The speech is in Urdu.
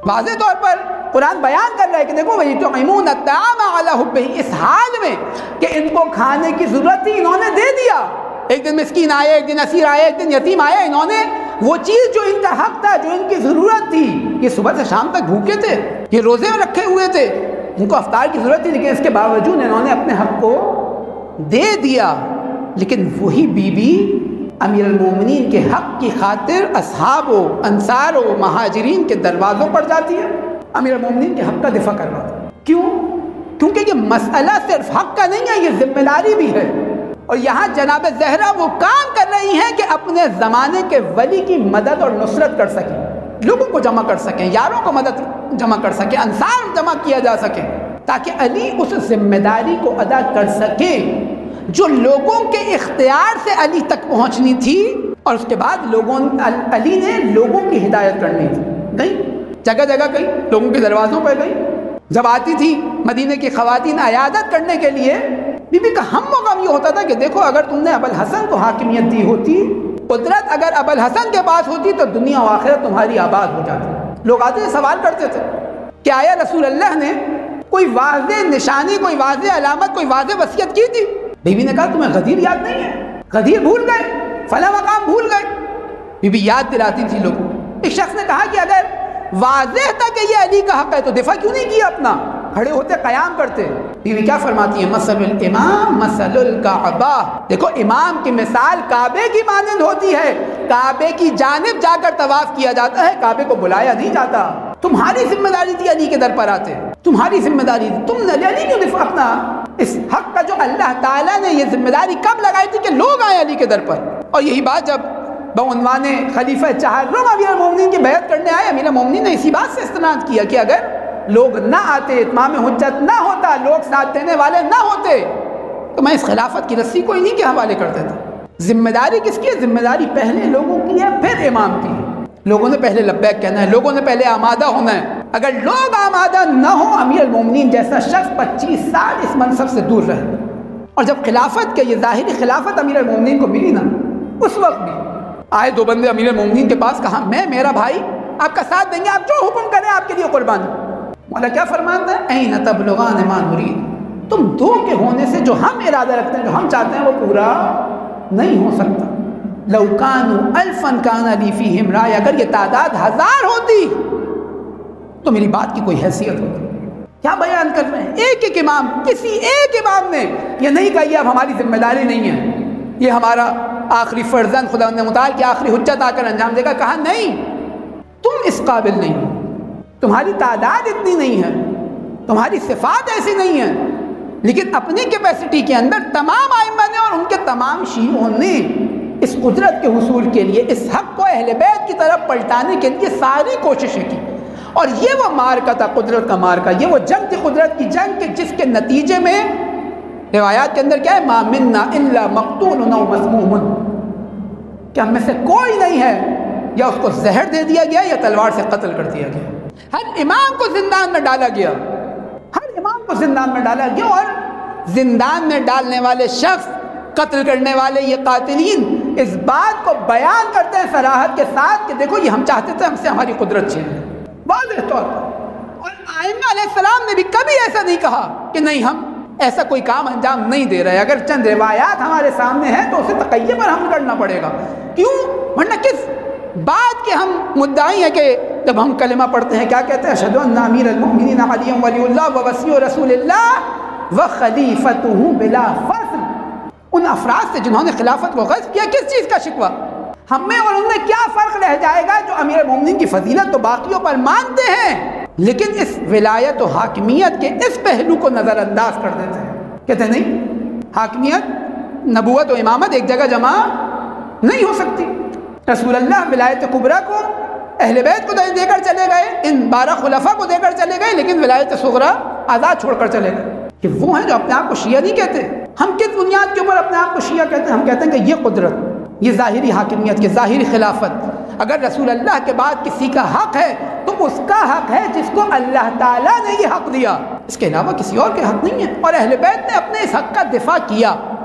واضح طور پر قرآن بیان کر رہا ہے کہ دیکھو وَيُطْعِمُونَ الطَّعَامَ عَلَىٰ حُبِّهِ، اس حال میں کہ ان کو کھانے کی ضرورت تھی انہوں نے دے دیا. ایک دن مسکین آئے، ایک دن اسیر آئے، ایک دن یتیم آئے، انہوں نے وہ چیز جو ان کا حق تھا، جو ان کی ضرورت تھی، یہ صبح سے شام تک بھوکے تھے، یہ روزے میں رکھے ہوئے تھے، ان کو افطار کی ضرورت تھی، لیکن اس کے باوجود انہوں نے اپنے حق کو دے دیا. لیکن وہی بی بی امیر المومنین کے حق کی خاطر اصحاب و انصار و مہاجرین کے دروازوں پر جاتی ہے، امیر المومنین کے حق کا دفاع کرواتی ہے. کیوں؟ کیونکہ یہ مسئلہ صرف حق کا نہیں ہے، یہ ذمہ داری بھی ہے. اور یہاں جناب زہرا وہ کام کر رہی ہیں کہ اپنے زمانے کے ولی کی مدد اور نصرت کر سکیں، لوگوں کو جمع کر سکیں، یاروں کو مدد جمع کر سکیں، انصار جمع کیا جا سکے، تاکہ علی اس ذمہ داری کو ادا کر سکے جو لوگوں کے اختیار سے علی تک پہنچنی تھی. اور اس کے بعد علی نے لوگوں کی ہدایت کرنی تھی. گئی جگہ جگہ گئی، لوگوں کے دروازوں پہ گئی. جب آتی تھی مدینے کی خواتین عیادت کرنے کے لیے، بی بی کا ہم و غم یہ ہوتا تھا کہ دیکھو اگر تم نے ابوالحسن کو حاکمیت دی ہوتی، قدرت اگر ابوالحسن کے پاس ہوتی تو دنیا و آخرت تمہاری آباد ہو جاتی. لوگ آتے تھے سوال کرتے تھے کہ آیا رسول اللہ نے کوئی واضح نشانی، کوئی واضح علامت، کوئی واضح وصیت کی تھی؟ بی بی نے کہا تمہیں غدیر یاد نہیں ہے؟ غدیر بھول گئے، فلاں مقام بھول گئے. بی بی یاد دلاتی تھی لوگوں. ایک شخص نے کہا کہ اگر واضح تھا کہ یہ علی کا حق ہے تو دفاع کیوں نہیں کیا اپنا؟ کھڑے ہوتے، قیام کرتے. بی بی کیا فرماتی ہے؟ مثل الامام مثل الکعبہ، دیکھو امام کی مثال کعبے کی مانند ہوتی ہے. کعبے کی جانب جا کر طواف کیا جاتا ہے، کعبے کو بلایا نہیں جاتا. تمہاری ذمہ داری تھی علی کے در پر آتے، تمہاری ذمہ داری تھی. تم نے علی کیوں دفاع اپنا اس حق کا جو اللہ تعالیٰ نے یہ ذمہ داری کب لگائی تھی کہ لوگ آئے علی کے در پر. اور یہی بات جب بعنوان خلیفہ چہارم امیر المومنین کی بیعت کرنے آئے، امیر المومنین نے اسی بات سے استناد کیا کہ اگر لوگ نہ آتے، اتمام حجت نہ ہوتا، لوگ ساتھ دینے والے نہ ہوتے تو میں اس خلافت کی رسی کو انہی کے حوالے کر دیتا. ذمہ داری کس کی ہے؟ ذمہ داری پہلے لوگوں کی ہے، پھر امام کی ہے. لوگوں نے پہلے لبیک کہنا ہے، لوگوں نے پہلے آمادہ ہونا ہے. اگر لوگ آمادہ نہ ہوں، امیر المومنین جیسا شخص 25 سال اس منصب سے دور رہے. اور جب خلافت کے یہ ظاہری خلافت امیر المومنین کو ملی نا، اس وقت بھی آئے دو بندے امیر المومنین کے پاس، کہا میں میرا بھائی آپ کا ساتھ دیں گے، آپ جو حکم کریں آپ کے لیے قربانی. مولا کیا فرماتا ہے؟ این تبلغان ما نرید، تم دو کے ہونے سے جو ہم ارادہ رکھتے ہیں، جو ہم چاہتے ہیں وہ پورا نہیں ہو سکتا. لو کانوا الفا کان لی فیہم رائے، اگر یہ تعداد 1000 ہوتی تو میری بات کی کوئی حیثیت ہوتی. کیا بیان کر رہے ہیں؟ ایک ایک امام، کسی ایک امام نے یہ نہیں کہا یہ اب ہماری ذمہ داری نہیں ہے، یہ ہمارا آخری فرزند خدا متعال کی آخری حجت آ کر انجام دے گا. کہا نہیں، تم اس قابل نہیں، تمہاری تعداد اتنی نہیں ہے، تمہاری صفات ایسی نہیں ہیں، لیکن اپنی کیپیسٹی کے اندر تمام ائمہ نے اور ان کے تمام شیعوں نے اس قدرت کے حصول کے لیے، اس حق کو اہل بیت کی طرف پلٹانے کے لیے ساری کوششیں کی. اور یہ وہ مارکا تھا، قدرت کا مارکا، یہ وہ جنگ تھی، قدرت کی جنگ، کہ جس کے نتیجے میں روایات کے اندر کیا ہے؟ ما منا الا مقتول او مسموم، کہ ہم میں سے کوئی نہیں ہے یا اس کو زہر دے دیا گیا یا تلوار سے قتل کر دیا گیا. ہر امام کو زندان میں ڈالا گیا، ہر امام کو زندان میں ڈالا گیا. اور زندان میں ڈالنے والے شخص، قتل کرنے والے یہ قاتلین اس بات کو بیان کرتے ہیں صراحت کے ساتھ کہ دیکھو یہ ہم چاہتے تھے، ہم سے ہماری قدرت چھین لی، واضح طور پر. اور ائمہ علیہ السلام نے بھی کبھی ایسا نہیں کہا کہ نہیں ہم ایسا کوئی کام انجام نہیں دے رہے. اگر چند روایات ہمارے سامنے ہیں تو اسے تقیہ پر حمل کرنا پڑے گا. کیوں؟ ورنہ کس بات کے ہم مدعی ہیں کہ جب ہم کلمہ پڑھتے ہیں کیا کہتے ہیں؟ اشہد ان امیر المؤمنین علی ولی اللہ ووصی رسول اللہ وخلیفتہ بلا فصل. ان افراد سے جنہوں نے خلافت کو غصب کیا، کس چیز کا شکوہ؟ ہم میں اور ان میں کیا فرق رہ جائے گا؟ جو امیر المومنین کی فضیلت تو باقیوں پر مانتے ہیں، لیکن اس ولایت و حاکمیت کے اس پہلو کو نظر انداز کر دیتے ہیں. کہتے ہیں نہیں، حاکمیت، نبوت و امامت ایک جگہ جمع نہیں ہو سکتی. رسول اللہ ولایت کبریٰ کو اہل بیت کو دے کر چلے گئے، ان 12 خلفاء کو دے کر چلے گئے، لیکن ولایت صغریٰ آزاد چھوڑ کر چلے گئے. کہ وہ ہیں جو اپنے آپ کو شیعہ نہیں کہتے. ہم کس بنیاد کے اوپر اپنے آپ کو شیعہ کہتے ہیں؟ ہم کہتے ہیں کہ یہ قدرت، یہ ظاہری حاکمیت، یہ ظاہری خلافت، اگر رسول اللہ کے بعد کسی کا حق ہے تو اس کا حق ہے جس کو اللہ تعالیٰ نے یہ حق دیا، اس کے علاوہ کسی اور کے حق نہیں ہے. اور اہل بیت نے اپنے اس حق کا دفاع کیا.